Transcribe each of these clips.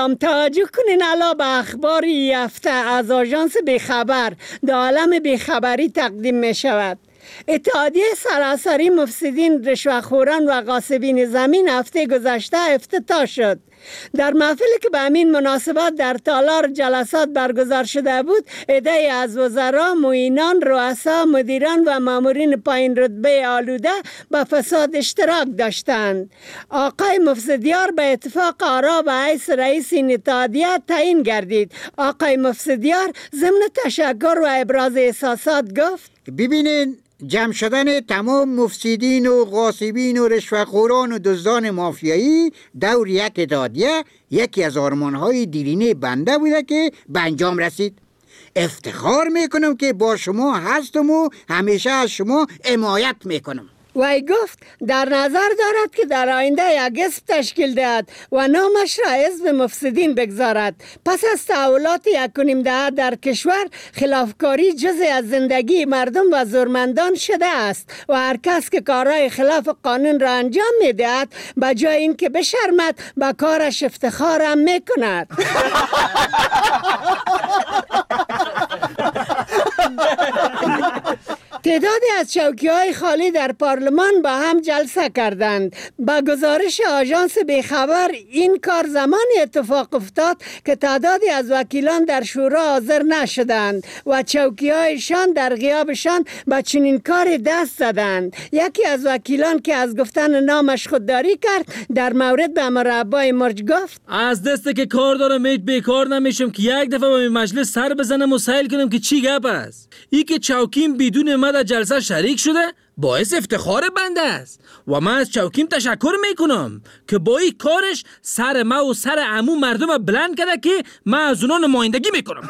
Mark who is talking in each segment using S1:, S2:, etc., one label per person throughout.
S1: سلام، توجه کنین الا به اخبار هفته از آژانس بیخبر در عالم بیخبری تقدیم می شود. اتحادیه سراسری مفسدین، رشوه‌خوران و غاصبین زمین هفته گذشته افتتاح شد. در محفلی که به همین مناسبت در تالار جلسات برگزار شده بود، عده‌ای از وزرا، معینان، رؤسا، مدیران و مامورین پایین رتبه آلوده به فساد اشتراک داشتند. آقای مفسدیار به اتفاق آرا به حیث رئیس این اتحادیه تعیین گردید. آقای مفسدیار ضمن تشکر و ابراز احساسات گفت:
S2: ببینین، جمع شدن تمام مفسدین و غاصبین و رشوه‌خوران و دزدان مافیایی دور یک اتحادیه یکی از آرمان‌های دیرینه بنده بوده که به انجام رسید. افتخار میکنم که با شما هستم و همیشه از شما حمایت میکنم.
S1: وی گفت در نظر دارد که در آینده یک حزب تشکیل دهد و نامش را حزب مفسدین بگذارد. پس از تحولات 1.5 دهه در کشور، خلافکاری جزء از زندگی مردم و زورمندان شده است و هر کس که کارهای خلاف قانون را انجام میدهد به جای این که بشرمد به کارش افتخار هم میکند. تعدادی از چوکی‌های خالی در پارلمان با هم جلسه کردند. با گزارش آژانس بیخبر این کار زمانی اتفاق افتاد که تعدادی از وکیلان در شورا حاضر نشدند و چوکی‌هایشان در غیابشان به چنین کار دست زدند. یکی از وکیلان که از گفتن نامش خودداری کرد در مورد به مربای مرج گفت:
S3: از دسته که کار دارم هیچ بیکار نمیشم که یک دفعه به این مجلس سر بزنم و سائل کنم که چی گپ است. ای که چوکیم بدون من در جلسه شریک شده باعث افتخار بنده است و من از چوکیم تشکر میکنم که با این کارش سر ما و سر عمو مردم بلند کرده که من از اونا نمایندگی میکنم.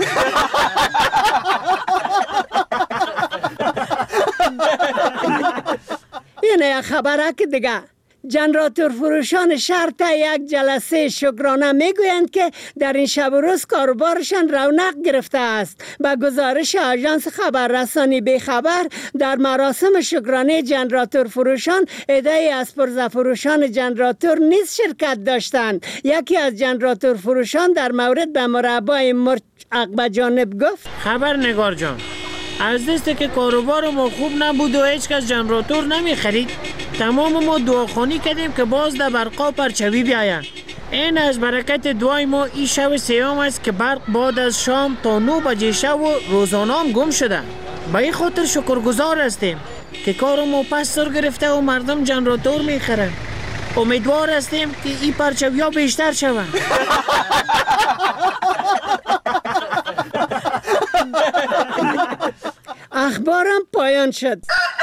S1: اینه خبره که دیگه جنراتور فروشان شهر تا یک جلسه شکرانه میگویند که در این شب و روز کاروبارشان رونق گرفته است. با گزارش آژانس خبررسانی بیخبر، در مراسم شکرانه جنراتور فروشان عده‌ای از پرزه فروشان جنراتور نیز شرکت داشتند. یکی از جنراتور فروشان در مورد به مربای مرچ عقب جانب گفت:
S4: خبرنگار جان، از دسته که کاروبار ما خوب نبود و هیچ کس جنراتور نمی خرید، تمام ما دعاخوانی کردیم که باز در برقا پرچوی بیاید. این از برکت دعای ما این شب سیام است که برق بعد از شام تا 9 بجه شب و روزانه هم گم شده. به این خاطر شکرگزار هستیم که کار ما پس سر گرفته و مردم جنراتور می خرند. امیدوار هستیم که این پرچوی ها بیشتر شوند.
S1: اخبارم پایان شد.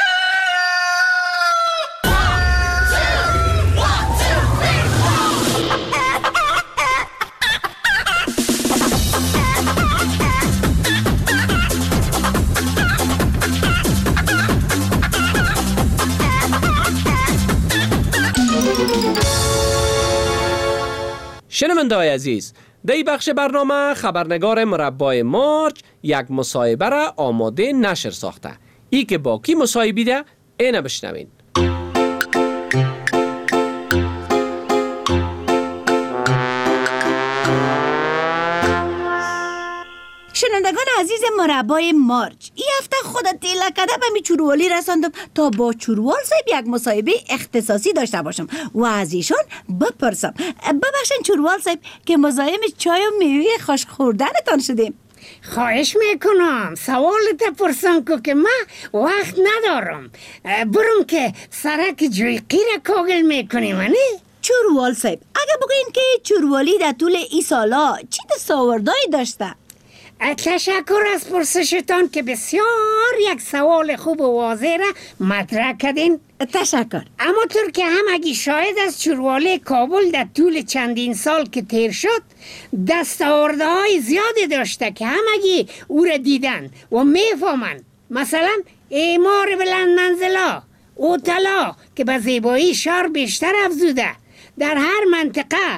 S5: شنونده‌های عزیز، در این بخش برنامه خبرنگار مربای مرج یک مصاحبه را آماده نشر ساخته. ای که با کی مصاحبه ده اینه بشنوین.
S6: شنوندگان عزیز مربای مرج، این هفته خودت تیلکده به می چوروالی رساندم تا با چوروال صاحب یک مصاحبه اختصاصی داشته باشم و از ایشان بپرسم. ببخشن چوروال صاحب که مزاحم چای و میوه خوش خوردنتان شدیم.
S1: خواهش میکنم، سوالت پرسم که من وقت ندارم. برم که سرک جویقی را کاغل میکنیم.
S6: چوروال صاحب، اگه بگوین که چوروالی در طول ای سالا چی دستاوردهایی داشته؟
S1: تشکر از پرسشتان که بسیار یک سوال خوب و واضح را مطرح کردین.
S6: تشکر.
S1: اما طور که همگی شاهد از چوروالی کابل در طول چندین سال که تیر شد دستاوردهای زیادی داشته که همگی او را دیدن و میفهمند. مثلا اعمار بلند منزلا، اوتلا که به زیبایی شهر بیشتر افزوده. در هر منطقه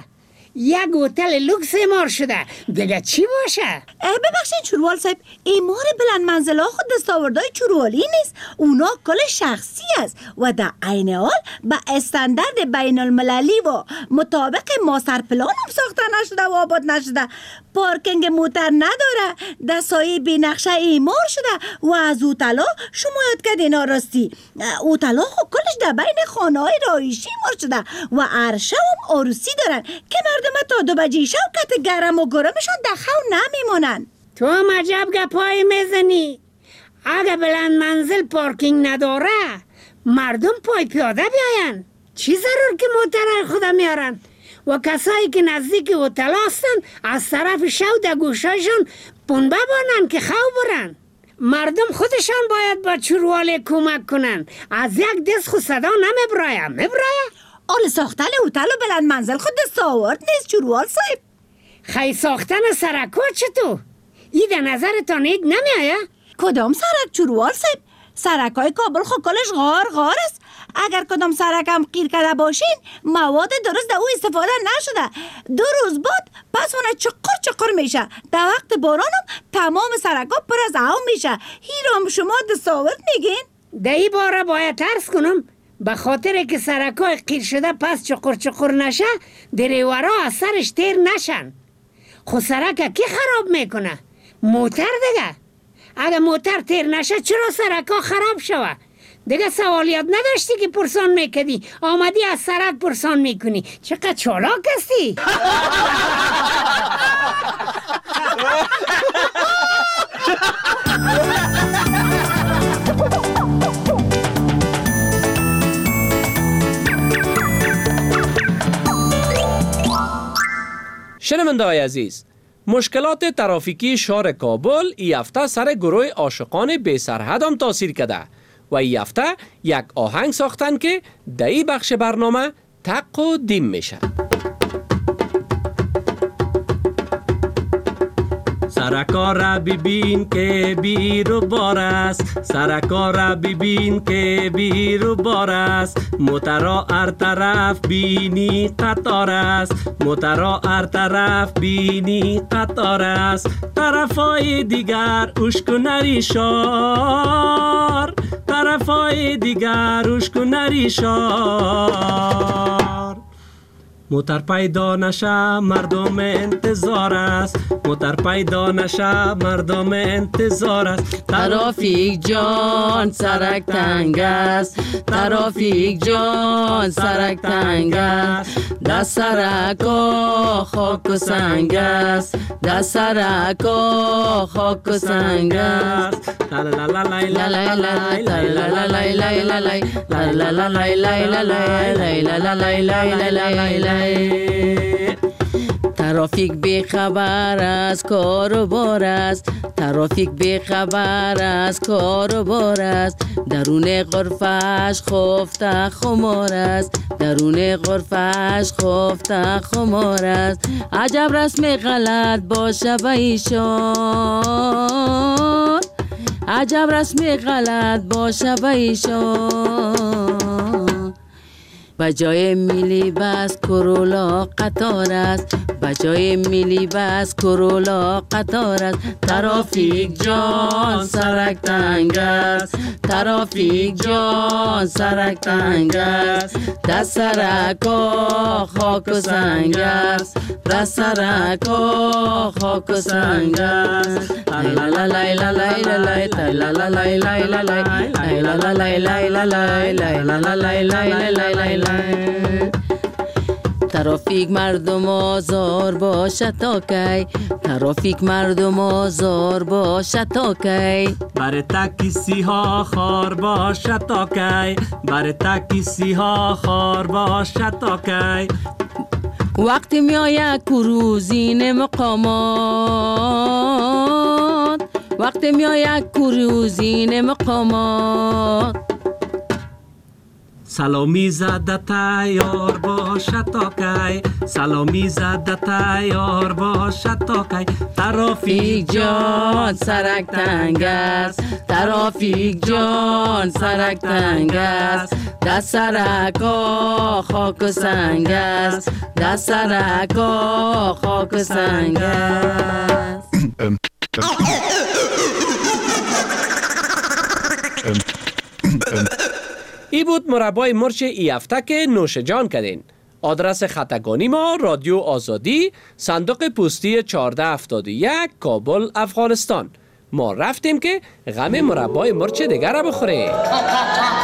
S1: یک هتل لوکس اعمار شده، دیگه چی باشه؟
S6: ببخشید چوروال صاحب، اعمار بلند منزل ها خود دستاوردهای چوروالی نیست. اونا کل شخصی است و در عین حال به استاندارد بین المللی و مطابق ماستر پلان هم ساخته نشده و آباد نشده. پارکینگ موتر نداره، در سایه بینقشه اعمار شده و از هتل‌ها شما یاد کردین راستی. هتل‌ها خب کلش در بین خانه‌های رهایشی اعمار شده و عرشه هم عروسی دارن که مردم تا 2 بجه شوکت گرم و گرمشون در خو نمیمونن.
S1: تو هم عجب گپایی میزنی. اگه بلند منزل پارکینگ نداره مردم پای پیاده بیاین، چی ضرور که موتر خود میارن؟ و کسایی که نزدیک هتل هستن از طرف شو در گوشایشون پنبه بانن که خو برن. مردم خودشان باید با چوروالی کمک کنن. از یک دست خود صدا نمیبرایه.
S6: آل ساختن هتل و بلند منزل خود دستاورد نیست چوروال صاحب.
S1: خی ساختن سرکو چطور؟ ای در نظرتان اید نمیایه؟
S6: کدام سرک چوروال صاحب؟ سرکای کابل خود کلش غار است. اگر کدام سرکم قیر کرده باشین مواد درست در او استفاده نشده، 2 روز بعد پس اونه چقر میشه. در وقت بارانم تمام سرکا پر از آب میشه. هیرام شما دستاورد میگین؟
S1: در ای باره باید ترس کنم به خاطر که سرکای قیر شده پس چقر نشه دریورا از سرش تیر نشن. خود سرک کی خراب میکنه؟ موتر دیگه. اگه موتر تیر نشه چرا سرکا خراب شوه؟ دیگه سوالیات نداشتی که پرسان میکردی، آمدی از سرک پرسان میکنی. چقدر چالاک هستی.
S5: شنونده‌های عزیز، مشکلات ترافیکی شهر کابل ای هفته سر گروه عاشقان بی سرحد هم تاثیر کرده و ای هفته یک آهنگ ساختن که در این بخش برنامه تقدیم میشه. سرکا را ببین که بیرو بار است، سرکا را ببین که بیرو بار است، موترا هر طرف بینی قطار است، موترا هر طرف بینی قطار است، طرفای دیگر اشک نری شار، طرفای دیگر اشک نری شار. موتر پیدا نشه مردم انتظار است، موتر پیدا نشه مردم انتظار است.
S7: ترافیک جان سرک تنگ است، ترافیک جان سرک تنگ است، در سرکا خاک و سنگ است، در سرکا خاک و سنگ است. ترافیک بی خبر از کار و بار است، ترافیک بی خبر از کار و بار است، درون غرفش خفته خمار است، درون غرفش خفته خمار است. عجب رسم غلط باشه به ایشان، عجب رسم غلط باشه به ایشان. بجای میلی بس کرولا قطار است، بجای میلی بس کرولا قطار است. ترافیک جان سرک تنگ است، ترافیک جان سرک تنگ است، در سرکا خاک و سنگ است، در سرکا خاک و سنگ است. ترافیک مردم آزار باشه تا کی، ترافیک مردم آزار باشه تا کی،
S5: بر تاکسی ها خار باشه تا کی، بر تاکسی ها خار باشه تا کی.
S7: وقتی میآید کروزین مقامات، وقتی میآید کروزین مقامات،
S5: سلامی زده تیار باشد تا کی، سلامی زده تیار باشد تا کی.
S7: ترافیک جان سرک تنگ است، ترافیک جان سرک تنگ است، در سرکا خاک و سنگ است، در سرکا خاک و سنگ است.
S5: ای بود مربای مرچ ای هفته که نوش جان کردین. آدرس خطگانی ما رادیو آزادی، صندوق پستی 1471 کابل افغانستان. ما رفتیم که غم مربای مرچ دیگر را بخوریم.